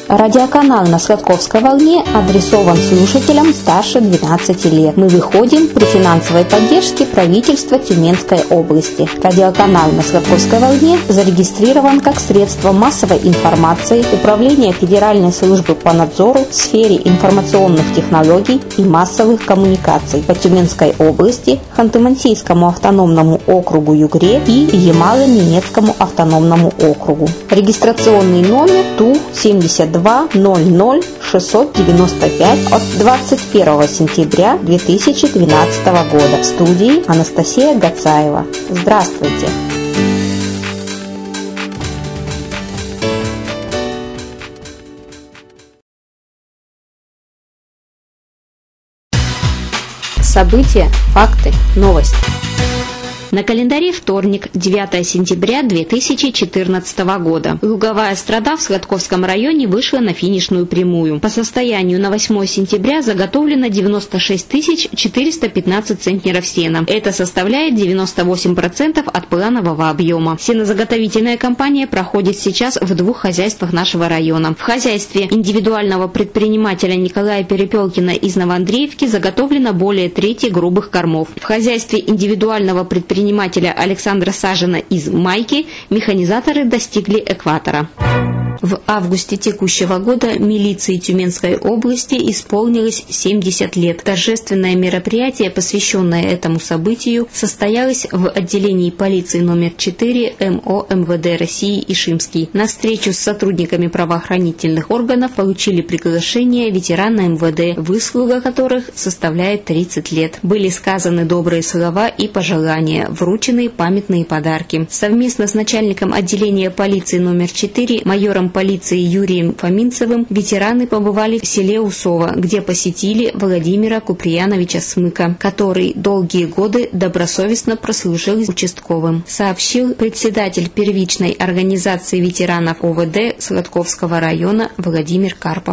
Радиоканал на Сладковской волне адресован слушателям старше 12 лет. Мы выходим при финансовой поддержке правительства Тюменской области. Радиоканал на Сладковской волне зарегистрирован как средство массовой информации Управления Федеральной службы по надзору в сфере информационных технологий и массовых коммуникаций по Тюменской области, Ханты-Мансийскому автономному округу Югре и Ямало-Ненецкому автономному округу. Регистрационный номер ТУ 72 00 695 от 21 сентября 2012 года. В студии Анастасия Гацаева. Здравствуйте! События, факты, новости. На календаре вторник, 9 сентября 2014 года. Луговая страда в Сладковском районе вышла на финишную прямую. По состоянию на 8 сентября заготовлено 96 415 центнеров сена. Это составляет 98% от планового объема. Сенозаготовительная кампания проходит сейчас в двух хозяйствах нашего района. В хозяйстве индивидуального предпринимателя Николая Перепелкина из Новоандреевки заготовлено более трети грубых кормов. В хозяйстве индивидуального предпринимателя Александра Сажина из Майки механизаторы достигли экватора. В августе текущего года милиции Тюменской области исполнилось 70 лет. Торжественное мероприятие, посвященное этому событию, состоялось в отделении полиции номер 4 МО МВД России Ишимский. На встречу с сотрудниками правоохранительных органов получили приглашение ветерана МВД, выслуга которых составляет 30 лет. Были сказаны добрые слова и пожелания, вручены памятные подарки. Совместно с начальником отделения полиции номер 4 майором полиции Юрием Фоминцевым ветераны побывали в селе Усово, где посетили Владимира Куприяновича Смыка, который долгие годы добросовестно прослужил участковым, сообщил председатель первичной организации ветеранов ОВД Сладковского района Владимир Карпов.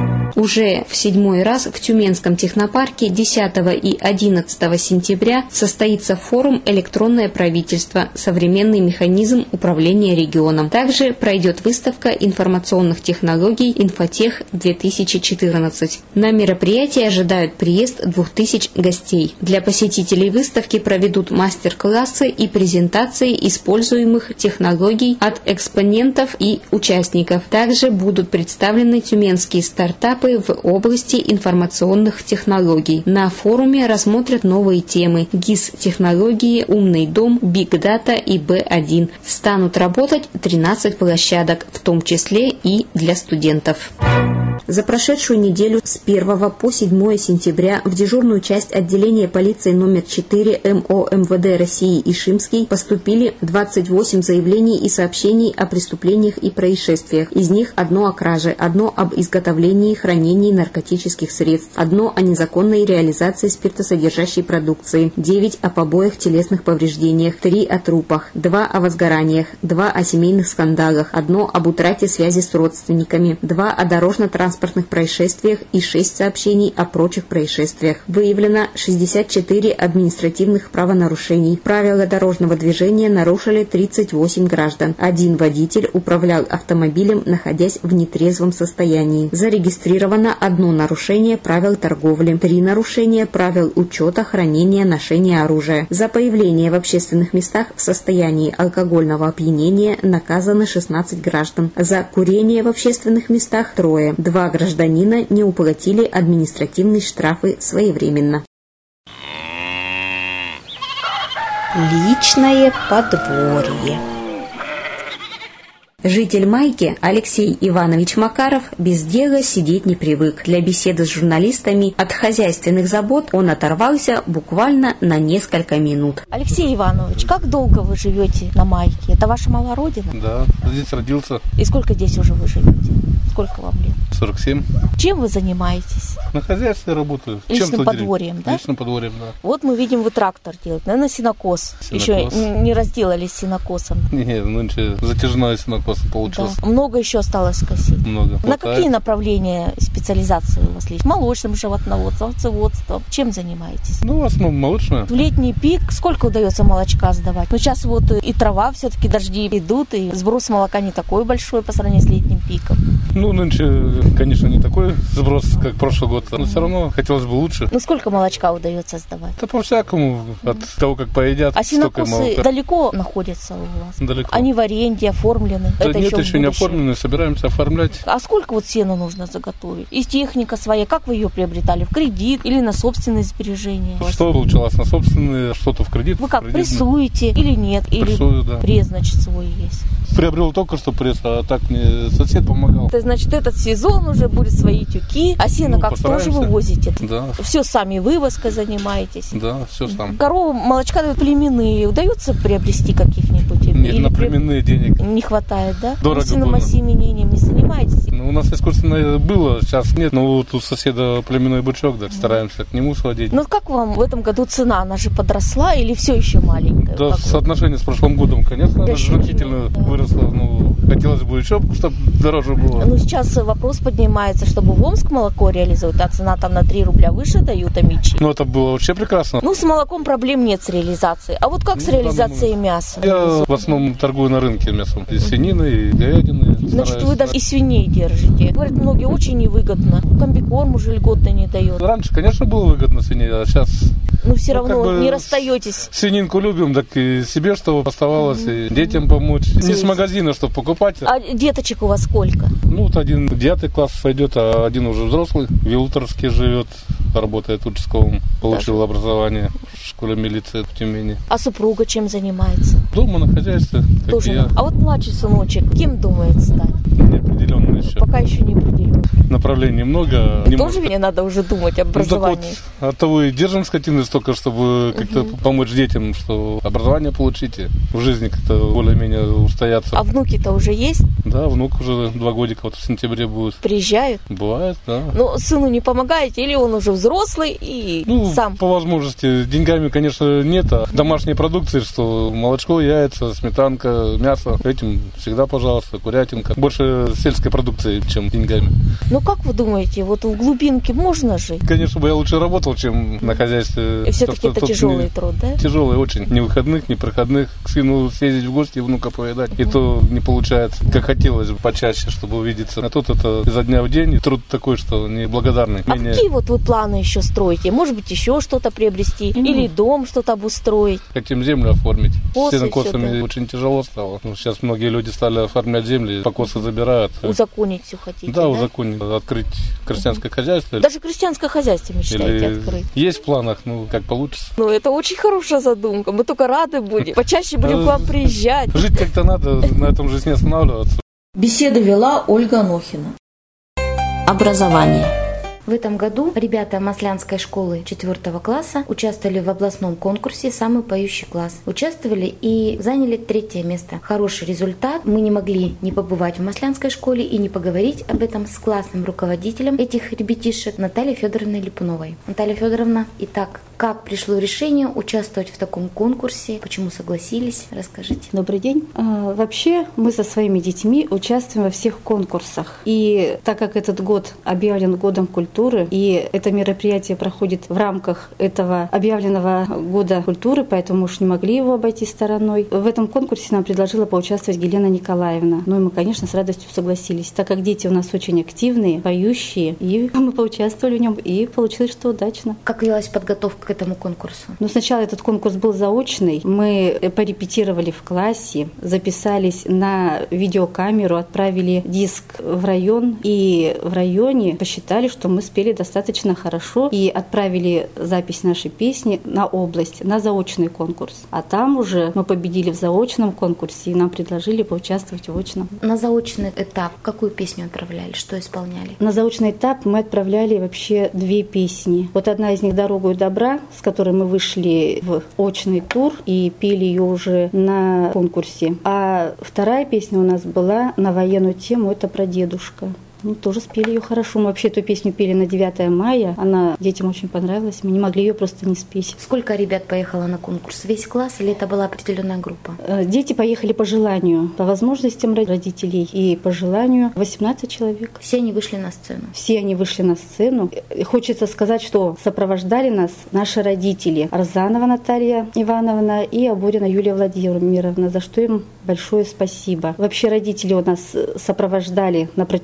Уже в 7-й раз в Тюменском технопарке 10 и 11 сентября состоится форум «Электронное правительство. Современный механизм управления регионом». Также пройдет выставка информационных технологий «Инфотех-2014». На мероприятии ожидают приезд 2000 гостей. Для посетителей выставки проведут мастер-классы и презентации используемых технологий от экспонентов и участников. Также будут представлены тюменские стартапы в области информационных технологий. На форуме рассмотрят новые темы: ГИС-технологии, умный дом, биг-дата и Б1. Станут работать 13 площадок, в том числе и для студентов. За прошедшую неделю с 1 по 7 сентября в дежурную часть отделения полиции номер 4 МО МВД России Ишимский поступили 28 заявлений и сообщений о преступлениях и происшествиях. Из них одно о краже, одно об изготовлении и хранении наркотических средств, одно о незаконной реализации спиртосодержащей продукции, 9 о побоях, телесных повреждениях, 3 о трупах, 2 о возгораниях, 2 о семейных скандалах, 1 об утрате связи с родственниками, 2 о дорожно-транспортных происшествиях и 6 сообщений о прочих происшествиях. Выявлено 64 административных правонарушений. Правила дорожного движения нарушили 38 граждан. 1 водитель управлял автомобилем, находясь в нетрезвом состоянии. Зарегистрировано 1 нарушение правил торговли, 3 нарушения правил учета, хранения, ношения оружия. За появление в общественных местах в состоянии алкогольного опьянения наказаны 16 граждан. За курение в общественных местах 3. 2 гражданина не уплатили административные штрафы своевременно. Личное подворье. Житель Майки Алексей Иванович Макаров без дела сидеть не привык. Для беседы с журналистами от хозяйственных забот он оторвался буквально на несколько минут. Алексей Иванович, как долго вы живете на Майке? Это ваша малая родина? Да, здесь родился. И сколько здесь уже вы живете? Сколько вам лет? 47. Чем вы занимаетесь? На хозяйстве работаю. Личным подворьем, да? Личным подворьем, да. Вот мы видим, вы трактор делаете. Наверное, сенокос. Еще не разделались с сенокосом. Нет, нынче затяжной сенокос получился. Да. Много еще осталось скосить? Много. На какие направления специализации у вас есть? Молочным животноводством, овцеводством. Чем занимаетесь? Ну, в основном молочное. В летний пик сколько удается молочка сдавать? Ну, сейчас вот и трава все-таки, дожди идут, и сброс молока не такой большой по сравнению с летним пиком. Нынче, конечно, не такой сброс, как прошлый год, но все равно хотелось бы лучше. Ну, сколько молочка удается сдавать? Да по-всякому, от того, как поедят, А столько и сенокосы молока. далеко находятся у вас? Далеко. Они в аренде, оформлены? Да Это нет, в еще не будущем. оформлены, собираемся оформлять. А сколько вот сена нужно заготовить? И техника своя, как вы ее приобретали? В кредит или на собственные сбережения? Что получалось на собственные, что-то в кредит. Вы как, кредитный. прессуете или нет? Прессую, Или да. пресс, значит, свой есть? Приобрел только что пресс, а так мне сосед помогал. Это значит, этот сезон уже будет свои тюки. А сено как постараемся. тоже вывозите? Да, Все сами вывозкой занимаетесь? да, все сам. Коровы молочка дают племенные. Удается приобрести каких-нибудь? Нет, Или на племенные денег. не хватает, да? Дорого Искусственным было. осеменением не занимаетесь? Ну, у нас искусственное было, сейчас нет, но вот у соседа племенной бычок, так стараемся к нему сводить. Ну, как вам в этом году цена? Она же подросла или все еще маленькая? Да, Как вы? соотношение с прошлым годом, конечно, Да, значительно да. выросло. Ну, хотелось бы еще, чтобы дороже было. Ну, сейчас вопрос поднимается, чтобы в Омск молоко реализовать, а цена там на 3 рубля выше дают амичи. Ну, это было вообще прекрасно. Ну, с молоком проблем нет с реализацией. А вот как с Ну, реализацией мяса? Я в основном торгую на рынке мясом. И свинины, и говядины. Значит, стараюсь, вы да. даже и свиней держите. Говорят, многие очень невыгодно. Комбикорм уже льготно не дает. Раньше, конечно, было выгодно свиней, а сейчас Но все равно как бы не расстаетесь. свининку любим, так и себе что оставалось, и детям помочь. Не с магазина, чтобы покупать. А деточек у вас сколько? Ну, вот один 9 класс пойдет, а один уже взрослый. В Вилуторске живет, работает участковым, получил образование в школе милиции в Тюмени. А супруга чем занимается? Дома на хозяйстве, как Тоже. и я. А вот младший сыночек кем думает стать? Неопределенно еще. Пока еще не определен. Направлений много. Не Тоже может. мне надо уже думать об Ну, так образовании. вот, от того и держим скотину столько, чтобы как-то помочь детям, что образование получите, в жизни как-то более-менее устояться. А внуки-то уже есть? Да, внук уже 2 годика, вот в сентябре будет. Приезжают? Бывает, да. Ну, сыну не помогаете, или он уже взрослый и Ну, сам? по возможности. Деньгами, конечно, нет, а домашней продукции, что молочко, яйца, сметанка, мясо. Этим всегда, пожалуйста, курятинка. Больше сельской продукции, чем деньгами. Ну, как вы думаете, вот в глубинке можно жить? Конечно, бы я лучше работал, чем на хозяйстве. И все-таки это тяжелый труд, да? Тяжелый очень. Ни выходных, ни проходных. К сыну съездить в гости, внука повидать. И то не получается, как хотелось бы почаще, чтобы увидеться. А тут это изо дня в день. И труд такой, что неблагодарный. А какие вот вы планы еще строите? Может быть, еще что-то приобрести? Или дом что-то обустроить? Хотим землю оформить. Косы С сенокосами всё, да. очень тяжело стало. Ну, сейчас многие люди стали оформлять земли, покосы забирают. Узаконить все хотите, Да, узаконить. Открыть крестьянское хозяйство. Даже крестьянское хозяйство мечтаете Или открыть? есть в планах, ну, как получится. Ну, это очень хорошая задумка. Мы только рады будем. Почаще будем к вам приезжать. Жить как-то надо, на этом жизнь не останавливаться. Беседу вела Ольга Анохина. Образование. В этом году ребята Маслянской школы 4 класса участвовали в областном конкурсе «Самый поющий класс». Участвовали и заняли 3 место. Хороший результат. Мы не могли не побывать в Маслянской школе и не поговорить об этом с классным руководителем этих ребятишек Натальей Федоровной Липуновой. Наталья Федоровна, итак, как пришло решение участвовать в таком конкурсе? Почему согласились? Расскажите. Добрый день. Вообще мы со своими детьми участвуем во всех конкурсах. И так как этот год объявлен годом культуры, и это мероприятие проходит в рамках этого объявленного года культуры, поэтому уж не могли его обойти стороной. В этом конкурсе нам предложила поучаствовать Елена Николаевна. Ну и мы, конечно, с радостью согласились, так как дети у нас очень активные, поющие, и мы поучаствовали в нем, и получилось, что удачно. Как велась подготовка к этому конкурсу? Ну, сначала этот конкурс был заочный. Мы порепетировали в классе, записались на видеокамеру, отправили диск в район, и в районе посчитали, что мы спели достаточно хорошо, и отправили запись нашей песни на область, на заочный конкурс. А там уже мы победили в заочном конкурсе, и нам предложили поучаствовать в очном. На заочный этап какую песню отправляли? Что исполняли? На заочный этап мы отправляли вообще 2 песни. Вот одна из них «Дорогу и добра», с которой мы вышли в очный тур и пели ее уже на конкурсе. А вторая песня у нас была на военную тему, это про дедушка. Ну, тоже спели ее хорошо. Мы вообще эту песню пели на 9 мая. Она детям очень понравилась. Мы не могли ее просто не спеть. Сколько ребят поехало на конкурс? Весь класс или это была определенная группа? Дети поехали по желанию, по возможностям родителей и по желанию 18 человек. Все они вышли на сцену? Все они вышли на сцену. И хочется сказать, что сопровождали нас наши родители. Арзанова Наталья Ивановна и Абурина Юлия Владимировна, за что им большое спасибо. Вообще родители у нас сопровождали на протяжении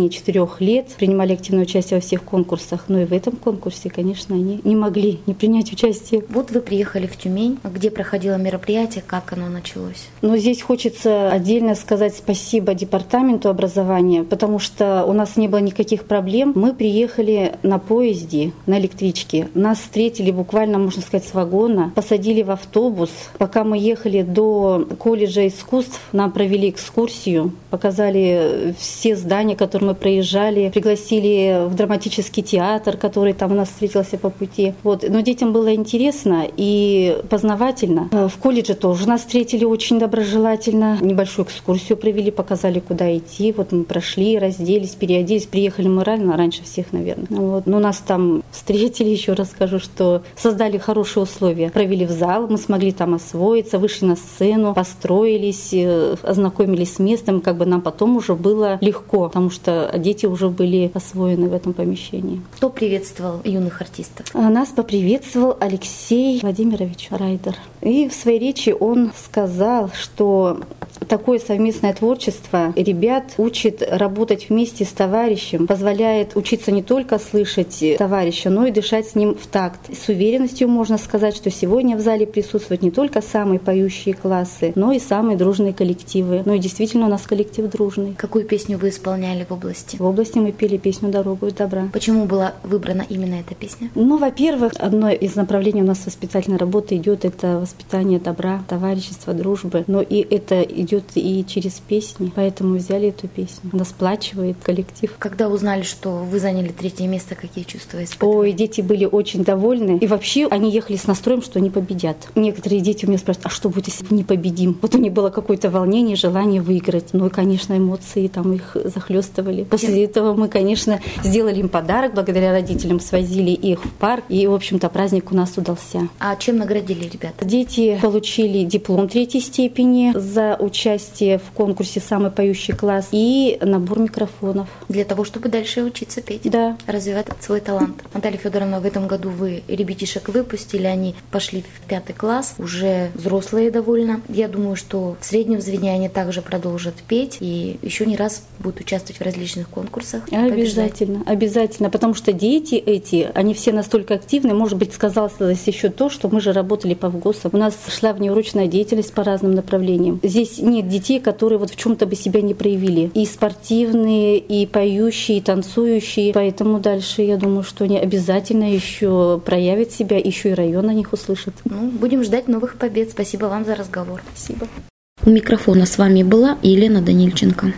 4 лет принимали активное участие во всех конкурсах. Но и в этом конкурсе, конечно, они не могли не принять участие. Вот вы приехали в Тюмень. Где проходило мероприятие, как оно началось? Но здесь хочется отдельно сказать спасибо департаменту образования, потому что у нас не было никаких проблем. Мы приехали на поезде, на электричке. Нас встретили буквально, можно сказать, с вагона, посадили в автобус. Пока мы ехали до колледжа искусств, нам провели экскурсию, показали все здания, которые мы проезжали, пригласили в драматический театр, который там у нас встретился по пути. Вот. Но детям было интересно и познавательно. В колледже тоже нас встретили очень доброжелательно. Небольшую экскурсию провели, показали, куда идти. Вот мы прошли, разделись, переоделись. Приехали мы рано, раньше всех, наверное. Вот. Но нас там встретили, еще раз скажу, что создали хорошие условия. Провели в зал, мы смогли там освоиться, вышли на сцену, построились, ознакомились с местом. Как бы нам потом уже было легко, потому что дети уже были освоены в этом помещении. Кто приветствовал юных артистов? Нас поприветствовал Алексей Владимирович Райдер. И в своей речи он сказал, что такое совместное творчество ребят учит работать вместе с товарищем, позволяет учиться не только слышать товарища, но и дышать с ним в такт. С уверенностью можно сказать, что сегодня в зале присутствуют не только самые поющие классы, но и самые дружные коллективы. Ну и действительно у нас коллектив дружный. Какую песню вы исполняли в области? В области мы пели песню «Дорогу из добра». Почему была выбрана именно эта песня? Ну, во-первых, одно из направлений у нас воспитательной работы идет, это воспитание добра, товарищества, дружбы. Но и это идет и через песни, поэтому взяли эту песню. Она сплачивает коллектив. Когда узнали, что вы заняли 3 место, какие чувства испытывали? Ой, дети были очень довольны. И вообще они ехали с настроем, что они победят. Некоторые дети у меня спрашивают, а что будет, если мы не победим? Вот у них было какое-то волнение, желание выиграть. Ну и, конечно, эмоции там их захлестывали. После этого мы, конечно, сделали им подарок, благодаря родителям свозили их в парк. И, в общем-то, праздник у нас удался. А чем наградили ребят? Дети получили диплом 3-й степени за участие в конкурсе «Самый поющий класс» и набор микрофонов. Для того, чтобы дальше учиться петь? Да. Развивать свой талант. Наталья Федоровна, в этом году вы ребятишек выпустили, они пошли в 5 класс, уже взрослые довольно. Я думаю, что в среднем звене они также продолжат петь и еще не раз будут участвовать в различных конкурсах. Обязательно, обязательно, потому что дети эти, они все настолько активны. Может быть, сказалось еще то, что мы же работали по ВГОСам. У нас шла внеурочная деятельность по разным направлениям. Здесь нет детей, которые вот в чем-то бы себя не проявили. И спортивные, и поющие, и танцующие. Поэтому дальше, я думаю, что они обязательно еще проявят себя, еще и район о них услышит. Ну, будем ждать новых побед. Спасибо вам за разговор. Спасибо. У микрофона с вами была Елена Данильченко.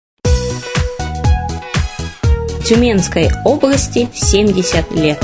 Тюменской области 70 лет.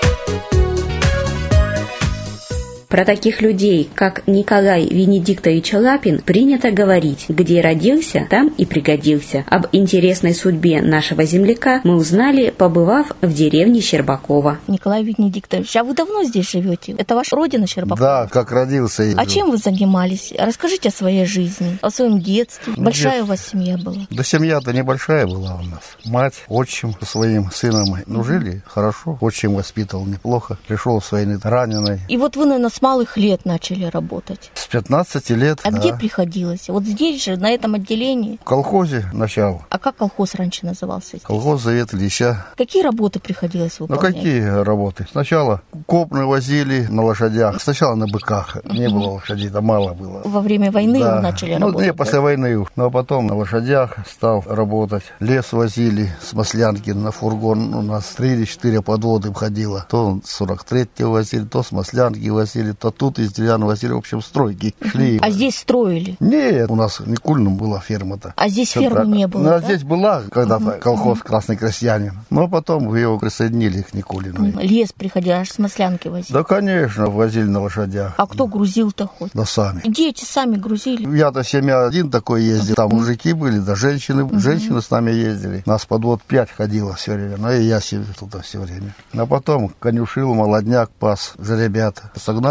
Про таких людей, как Николай Венедиктович Лапин, принято говорить: где родился, там и пригодился. Об интересной судьбе нашего земляка мы узнали, побывав в деревне Щербакова. Николай Венедиктович, а вы давно здесь живете? Это ваша родина, Щербакова? Да, как родился. А чем вы занимались? Расскажите о своей жизни, о своем детстве. Большая у вас семья была? Да семья-то небольшая была у нас. Мать, отчим со своим сыном. Ну, жили хорошо. Отчим воспитывал неплохо. Пришел с войны раненый. И вот вы, наверное, с малых лет начали работать. С 15 лет. А да. где приходилось? Вот здесь же, на этом отделении? В колхозе начал. А как колхоз раньше назывался здесь? Колхоз Завет Ильича. Какие работы приходилось выполнять? Ну, какие работы? Сначала копны возили на лошадях. Сначала на быках. Не было лошадей, да мало было. Во время войны да. вы начали ну, работать? Не, после войны. Но потом на лошадях стал работать. Лес возили с Маслянки на фургон. У нас 3 или 4 подводы входило. То 43-го возили, то с Маслянки возили, то тут из деревянного возили. В общем, стройки шли. А здесь строили? Нет, у нас в Никульном была ферма-то. А здесь фермы не было, да? да? Здесь была когда-то колхоз «Красный крестьянин». Но потом его присоединили к Никулину. Лес приходил, аж с Маслянки возили? Да, конечно, возили на лошадях. А кто грузил-то хоть? Да сами. Дети сами грузили? Я-то семья один такой ездил. Там мужики были, да женщины. Женщины с нами ездили. Нас подвод 5 ходило все время. Ну и я сидел туда все время. А потом конюшил, молодняк пас, жеребята. Согнали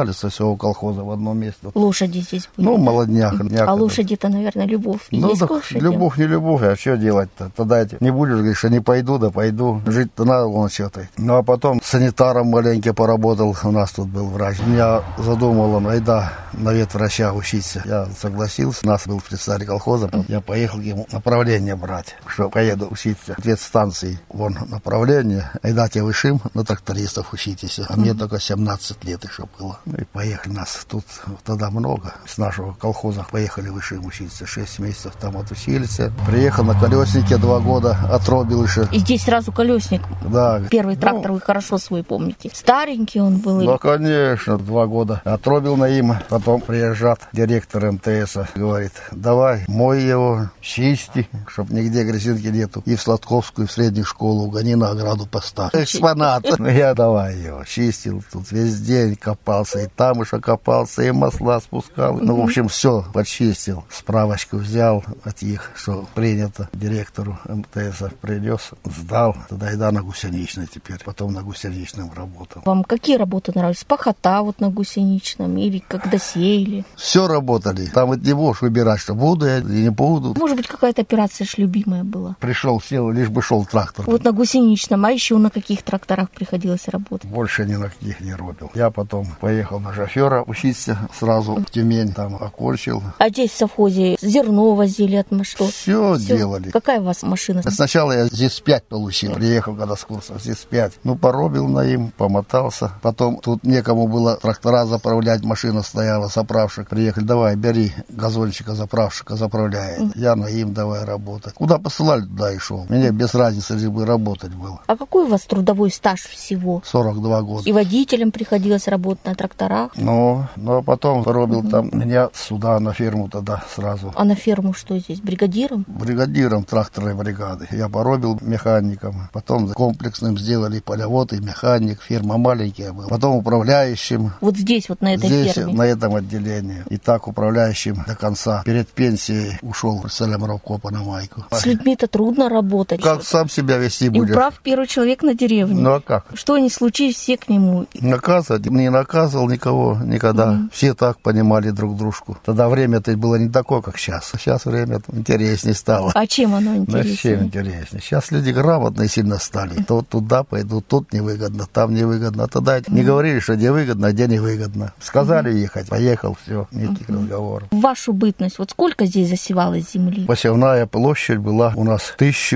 свалится все у колхоза в одно место. Лошади здесь были? Ну, молодняк. А лошади-то, наверное, любовь. Ну, есть так, любовь, не любовь, а что делать-то? Тогда не будешь говорить, что не пойду, да пойду. Жить-то надо, вон что-то. Ну, а потом санитаром маленько поработал. У нас тут был врач. Меня задумал он, айда на ветврача учиться. Я согласился. У нас был представитель колхоза. Я поехал ему направление брать, что поеду учиться. Ветстанции, вон направление. Айда тебе вышим, на трактористов учитесь. А мне только 17 лет еще было. Ну и поехали нас. Тут тогда много. С нашего колхоза поехали вышим учиться. 6 месяцев там отучились. Приехал на колеснике 2 года, отробил еще. И здесь сразу колесник. Да. Первый трактор вы хорошо свой помните. Старенький он был? Да, конечно, 2 года. Отробил на им. Потом приезжает директор МТС. Говорит, давай, мой его, чисти, чтоб нигде грязинки нету. И в Сладковскую, и в среднюю школу угони, на ограду поставь. Экспонат. Я давай его чистил. Тут весь день копался. И там еще копался, и масла спускал. Ну, в общем, все почистил. Справочку взял от их, что принято директору МТС. Принес, сдал. Тогда и да, на гусеничной теперь. Потом на гусеничном работал. Вам какие работы нравились? Пахота вот на гусеничном или когда сеяли? Все работали. Там вот не можешь выбирать, что буду я или не буду. Может быть, какая-то операция ж любимая была? Пришел, сел, лишь бы шел трактор. Вот на гусеничном, а еще на каких тракторах приходилось работать? Больше ни на каких не робил. Я потом поехал на шофера учиться сразу в Тюмень, там окончил. А здесь в совхозе зерно возили от машин? Все делали. Какая у вас машина? Сначала я ЗИС-5 получил. Приехал когда с курсов ЗИС-5. Ну, поробил на им, помотался. Потом тут некому было трактора заправлять. Машина стояла, заправщик. Приехали, давай, бери газончика, заправщика, заправляет. Я на им давай работать. Куда посылали, туда и шел. Мне без разницы, лишь бы работать было. А какой у вас трудовой стаж всего? 42 года. И водителем приходилось работать на тракторах? Ну, а потом поробил там меня сюда на ферму тогда сразу. А на ферму что здесь? Бригадиром? Бригадиром тракторной бригады. Я поробил механиком. Потом комплексным сделали полевод и механик. Ферма маленькая была. Потом управляющим. Вот здесь, вот на этой здесь, ферме? На этом отделении. И так управляющим до конца. Перед пенсией ушел в Селемровкопа на майку. С людьми-то трудно работать. Как сам себя вести будешь? И прав первый человек на деревне. Ну а как? Что ни случись, все к нему. Наказывать? Не наказывал никого никогда. Все так понимали друг дружку. Тогда время-то было не такое, как сейчас. Сейчас время интереснее стало. А чем оно интереснее? Чем интереснее? Сейчас люди грамотные сильно стали. То туда пойдут, тут невыгодно, там невыгодно. Тогда не говорили, что где выгодно, а где невыгодно. Сказали ехать, поехал, все, никаких разговоров. В вашу бытность, вот сколько здесь засевалось земли? Посевная площадь была у нас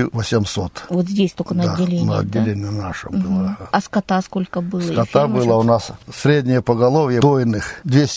1800. Вот здесь только на отделении, на отделении нашем было. А скота сколько было? Скота было у нас среднее поголовье дойных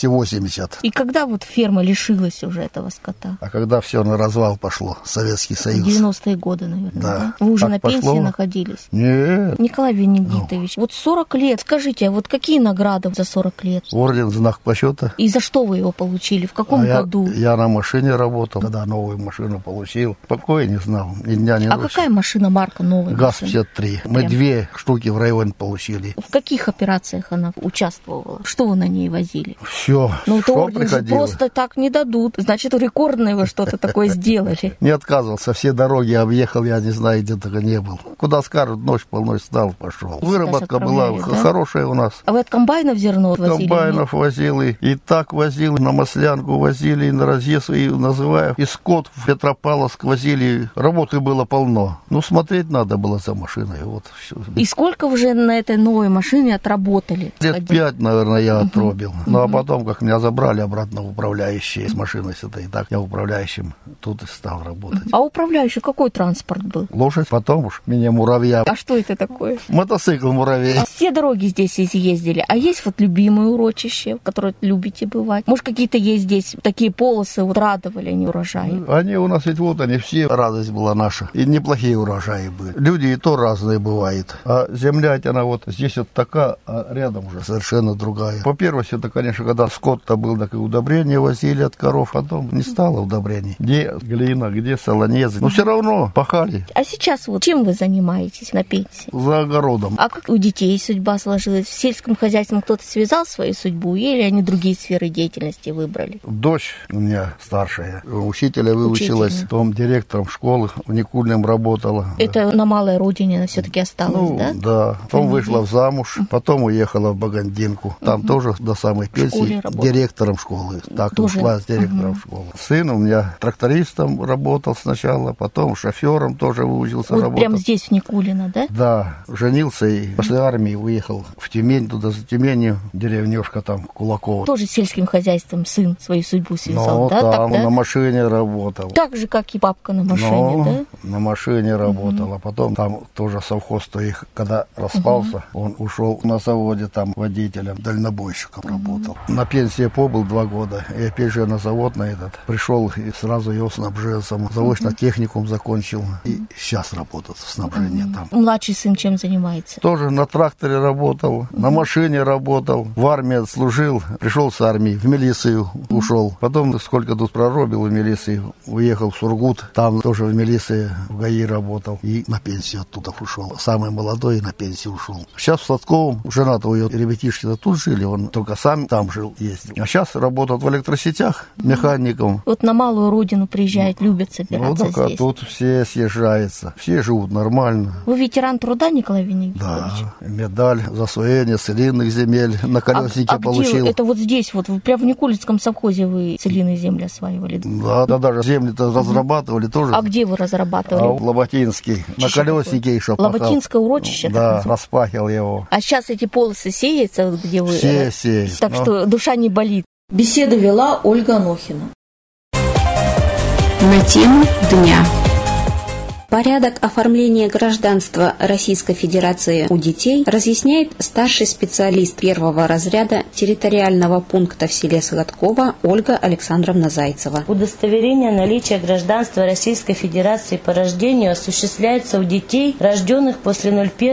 280. И когда вот ферма лишилась уже этого скота? А когда все на развал пошло, Советский Союз. 90-е годы, наверное, да? Вы уже так на пошло? пенсии находились? Нет. Николай Венедиктович, вот 40 лет, скажите, а вот какие награды за 40 лет? Орден, знак почета. И за что вы его получили? В каком году? Я на машине работал, когда новую машину получил. Покоя не знал, ни дня, ни ночи. А какая машина, марка новая? ГАЗ-53. Мы 2 штуки в районе получили. В каких операциях она участвовала? Что вы на ней возили? Все, ну, что орден приходило. Просто так не дадут. Значит, рекордное вы что-то такое сделали. Не отказывался, все дороги объехал, я не знаю, где только не был. Куда скажут, ночь полночь встал, пошел. Выработка была хорошая у нас. А вы от комбайнов зерно возили? Комбайнов возил, и так возил, на Маслянку возили, и на разъезд, и называя. И скот в Петропавловск возили. Работы было полно. Ну, смотреть надо было за машиной. Вот, все. И сколько вы же на этой новой машине отработали? Лет 5, наверное, я отробил. Ну, а потом, как меня забрали обратно в управляющие с машиной с этой, так я управляющим тут и стал работать. А управляющий какой транспорт был? Лошадь, потом уж меня муравья. А что это такое? Мотоцикл муравей. Все дороги здесь изъездили. А есть вот любимые урочища, в которые любите бывать? Может, какие-то есть здесь такие полосы, вот радовали они урожаи? Они у нас ведь вот они все, радость была наша. И неплохие урожаи были. Люди и то разные бывают. А земля, она вот здесь вот такая, а рядом уже совершенно другая. По первости, это, конечно, когда скот-то был, так и удобрения возили от коров, а потом не стало удобрений. Где глина, где солонезы. Но все равно пахали. А сейчас вот чем вы занимаетесь на пенсии? За огородом. А как у детей судьба сложилась? В сельском хозяйстве кто-то связал свою судьбу или они другие сферы деятельности выбрали? Дочь у меня старшая, учителя выучилась, потом директором школы в Никульном работала. Это на малой родине она все-таки осталась, да? Да. Потом вышла в замуж, потом уехала в Багандинку. Там тоже до самой пенсии директором школы. Так тоже ушла с директором школы. Сын у меня трактористом работал сначала, потом шофером тоже выучился работать. Прямо здесь, в Никулино, да? Да, женился и после армии уехал в Тюмень, туда за Тюменью, деревнешка там Кулакова. Тоже сельским хозяйством сын свою судьбу связал, да? Там так, да? На машине работал. Так же, как и папка на машине, да? На машине работал, а потом там тоже совхоз-то их, когда распался, он ушел на заводе там водителем, дальнобойщиком работал. На пенсии побыл 2 года, и опять же на завод на этот пришел и сразу его снабженцем. Заочно техникум закончил и сейчас работает в снабжении там. Младший сын чем занимается? Тоже на тракторе работал, на машине работал, в армии служил, пришел с армии, в милицию ушел. Потом сколько тут проробил в милиции, уехал в Сургут, там тоже в милиции в ГАИ работал и на пенсию оттуда ушел. Самый молодой на пенсию ушел. Сейчас в Сладковом, жена-то у ее ребятишки-то тут жили, он только сам там жил, ездил. А сейчас работает в электросетях механиком. Вот на малую родину приезжают, любят собираться так, здесь. А тут все съезжаются, все живут нормально. Вы ветеран труда, Николай Венедиктович? Да, медаль за освоение целинных земель на Колеснике получил. Где? Это вот здесь, вот прямо в Никулинском совхозе вы целинные земли осваивали? Да, даже земли-то разрабатывали тоже. А где вы разрабатывали? В Лоботинский, на Колесники еще пахал. Лоботинское урочище? Да, распахил его. А сейчас эти полосы сеются, где вы? Все сеют. Так что душа не болит. Беседу вела Ольга Анохина. На тему дня. Порядок оформления гражданства Российской Федерации у детей разъясняет старший специалист 1-го разряда территориального пункта в селе Сладково Ольга Александровна Зайцева. Удостоверение наличия гражданства Российской Федерации по рождению осуществляется у детей, рожденных после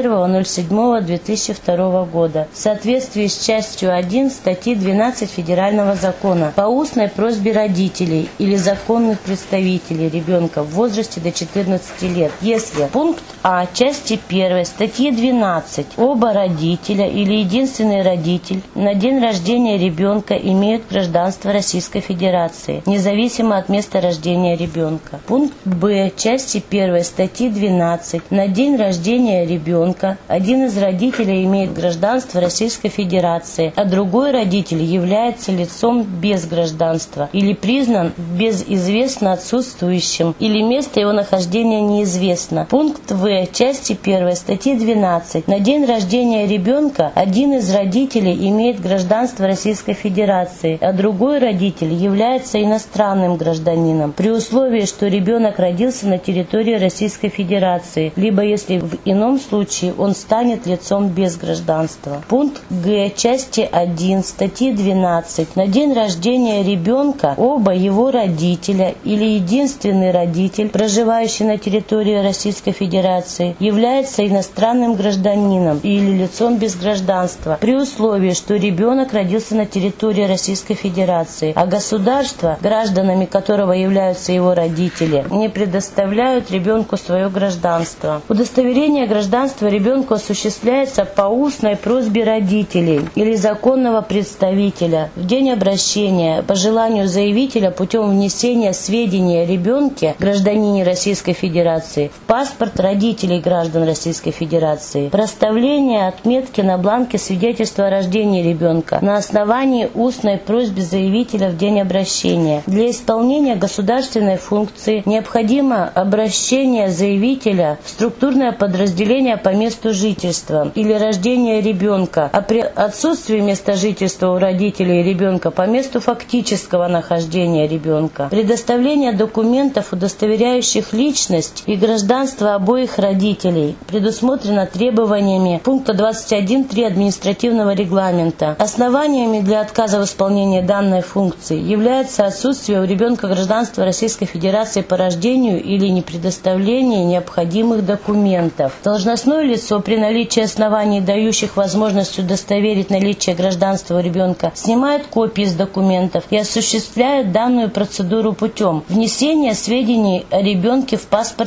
01.07.2002 года в соответствии с частью 1 статьи 12 Федерального закона по устной просьбе родителей или законных представителей ребенка в возрасте до 14 лет, если пункт А части 1 статьи 12 оба родителя или единственный родитель на день рождения ребенка имеют гражданство Российской Федерации, независимо от места рождения ребенка. Пункт Б части 1 статьи 12 на день рождения ребенка один из родителей имеет гражданство Российской Федерации, а другой родитель является лицом без гражданства или признан безызвестно отсутствующим или место его нахождения неизвестно. Пункт В части 1 статьи 12. На день рождения ребенка один из родителей имеет гражданство Российской Федерации, а другой родитель является иностранным гражданином, при условии, что ребенок родился на территории Российской Федерации, либо если в ином случае он станет лицом без гражданства. Пункт Г части 1 статьи 12. На день рождения ребенка оба его родителя или единственный родитель, проживающий на территории Российской Федерации, является иностранным гражданином или лицом без гражданства, при условии, что ребенок родился на территории Российской Федерации, а государство, гражданами которого являются его родители, не предоставляют ребенку свое гражданство. Удостоверение гражданства ребенку осуществляется по устной просьбе родителей или законного представителя в день обращения по желанию заявителя путем внесения сведений о ребенке, гражданине Российской Федерации, в паспорт родителей граждан Российской Федерации, проставление отметки на бланке свидетельства о рождении ребенка на основании устной просьбы заявителя в день обращения. Для исполнения государственной функции необходимо обращение заявителя в структурное подразделение по месту жительства или рождения ребенка, а при отсутствии места жительства у родителей ребенка по месту фактического нахождения ребенка. Предоставление документов, удостоверяющих личность и гражданство обоих родителей предусмотрено требованиями пункта 21.3 административного регламента. Основаниями для отказа в исполнении данной функции является отсутствие у ребенка гражданства Российской Федерации по рождению или непредоставление необходимых документов. Должностное лицо при наличии оснований, дающих возможность удостоверить наличие гражданства у ребенка, снимает копии из документов и осуществляет данную процедуру путем внесения сведений о ребенке в паспорт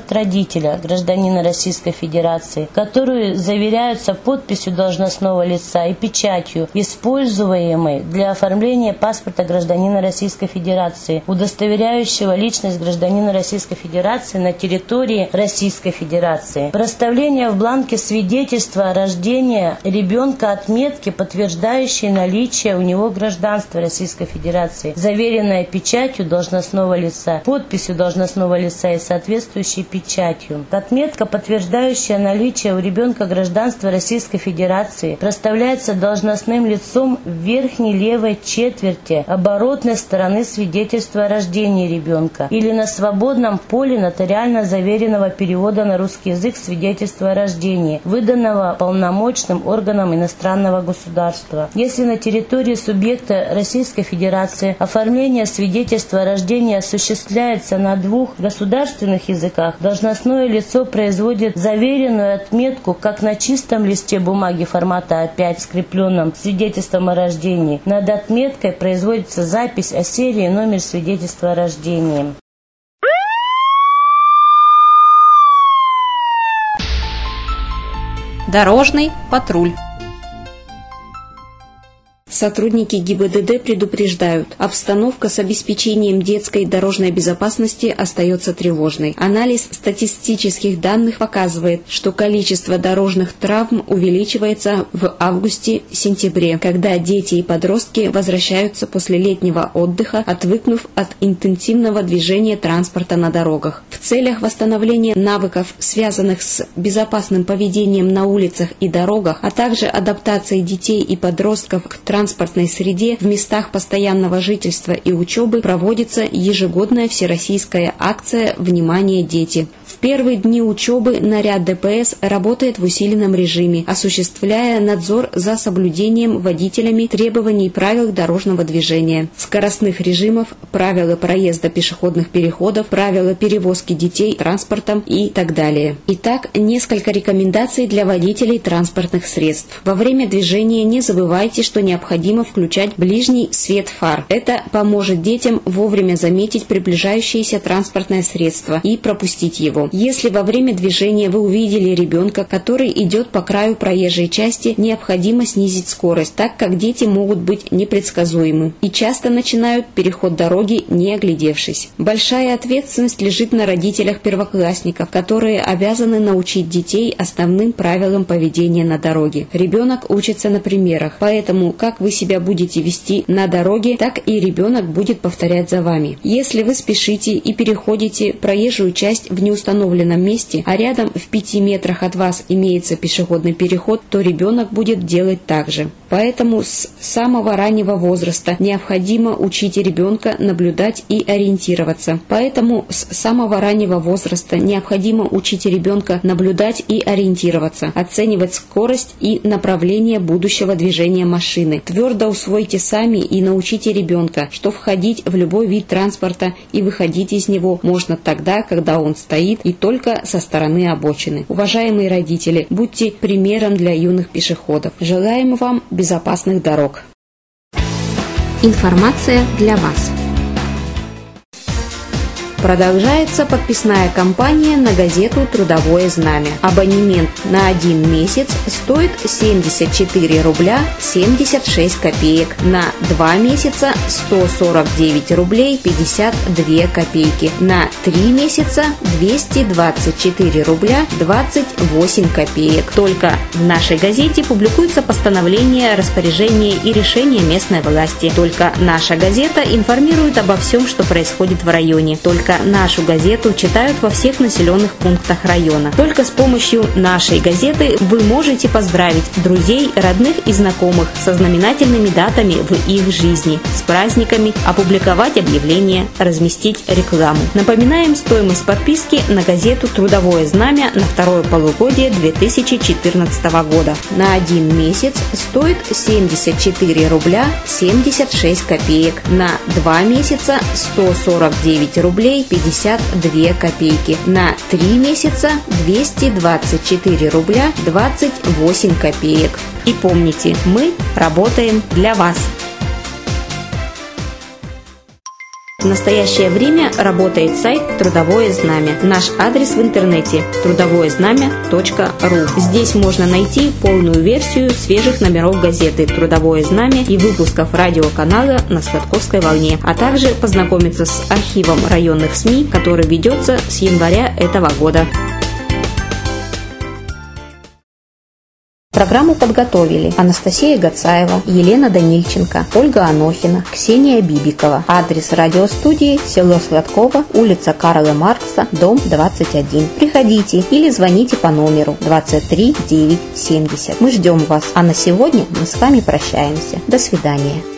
паспорт родителя, гражданина Российской Федерации, которые заверяются подписью должностного лица и печатью, используемой для оформления паспорта гражданина Российской Федерации, удостоверяющего личность гражданина Российской Федерации на территории Российской Федерации. Проставление в бланке свидетельства о рождении ребенка отметки, подтверждающей наличие у него гражданства Российской Федерации, заверенное печатью должностного лица, подписью должностного лица и соответствующей печатью. Отметка, подтверждающая наличие у ребенка гражданства Российской Федерации, проставляется должностным лицом в верхней левой четверти оборотной стороны свидетельства о рождении ребенка или на свободном поле нотариально заверенного перевода на русский язык свидетельства о рождении, выданного полномочным органом иностранного государства. Если на территории субъекта Российской Федерации оформление свидетельства о рождении осуществляется на двух государственных языках, должностное лицо производит заверенную отметку как на чистом листе бумаги формата А5, скрепленном свидетельством о рождении. Над отметкой производится запись о серии и номер свидетельства о рождении. Дорожный патруль. Сотрудники ГИБДД предупреждают, обстановка с обеспечением детской и дорожной безопасности остается тревожной. Анализ статистических данных показывает, что количество дорожных травм увеличивается в августе-сентябре, когда дети и подростки возвращаются после летнего отдыха, отвыкнув от интенсивного движения транспорта на дорогах. В целях восстановления навыков, связанных с безопасным поведением на улицах и дорогах, а также адаптации детей и подростков к транспортной среде в местах постоянного жительства и учебы, проводится ежегодная всероссийская акция «Внимание, дети». В первые дни учебы наряд ДПС работает в усиленном режиме, осуществляя надзор за соблюдением водителями требований и правил дорожного движения, скоростных режимов, правила проезда пешеходных переходов, правила перевозки детей транспортом и так далее. Итак, несколько рекомендаций для водителей транспортных средств. Во время движения не забывайте, что необходимо включать ближний свет фар. Это поможет детям вовремя заметить приближающееся транспортное средство и пропустить его. Если во время движения вы увидели ребенка, который идет по краю проезжей части, необходимо снизить скорость, так как дети могут быть непредсказуемы и часто начинают переход дороги, не оглядевшись. Большая ответственность лежит на родителях-первоклассников, которые обязаны научить детей основным правилам поведения на дороге. Ребенок учится на примерах, поэтому как вы себя будете вести на дороге, так и ребенок будет повторять за вами. Если вы спешите и переходите проезжую часть в неустановленном месте, а рядом в 5 метрах от вас имеется пешеходный переход, то ребенок будет делать так же. Поэтому с самого раннего возраста необходимо учить ребенка наблюдать и ориентироваться. Оценивать скорость и направление будущего движения машины. Твердо усвойте сами и научите ребенка, что входить в любой вид транспорта и выходить из него можно тогда, когда он стоит, и только со стороны обочины. Уважаемые родители, будьте примером для юных пешеходов. Желаем вам безопасных дорог. Информация для вас. Продолжается подписная кампания на газету «Трудовое знамя». Абонемент на 1 месяц стоит 74 рубля 76 копеек, на 2 месяца 149 рублей 52 копейки, на 3 месяца 224 рубля 28 копеек. Только в нашей газете публикуется постановление, распоряжение и решение местной власти. Только наша газета информирует обо всем, что происходит в районе. Только нашу газету читают во всех населенных пунктах района. Только с помощью нашей газеты вы можете поздравить друзей, родных и знакомых со знаменательными датами в их жизни, с праздниками, опубликовать объявления, разместить рекламу. Напоминаем стоимость подписки на газету «Трудовое знамя» на второе полугодие 2014 года. На 1 месяц стоит 74 рубля 76 копеек, на 2 месяца 149 рублей 52 копейки, на 3 месяца 224 рубля 28 копеек. И помните, мы работаем для вас. В настоящее время работает сайт «Трудовое знамя». Наш адрес в интернете – трудовоезнамя.ру. Здесь можно найти полную версию свежих номеров газеты «Трудовое знамя» и выпусков радиоканала на Сладковской волне, а также познакомиться с архивом районных СМИ, который ведется с января этого года. Программу подготовили Анастасия Гацаева, Елена Данильченко, Ольга Анохина, Ксения Бибикова. Адрес радиостудии: село Сладково, улица Карла Маркса, дом 21. Приходите или звоните по номеру 23 970. Мы ждем вас. А на сегодня мы с вами прощаемся. До свидания.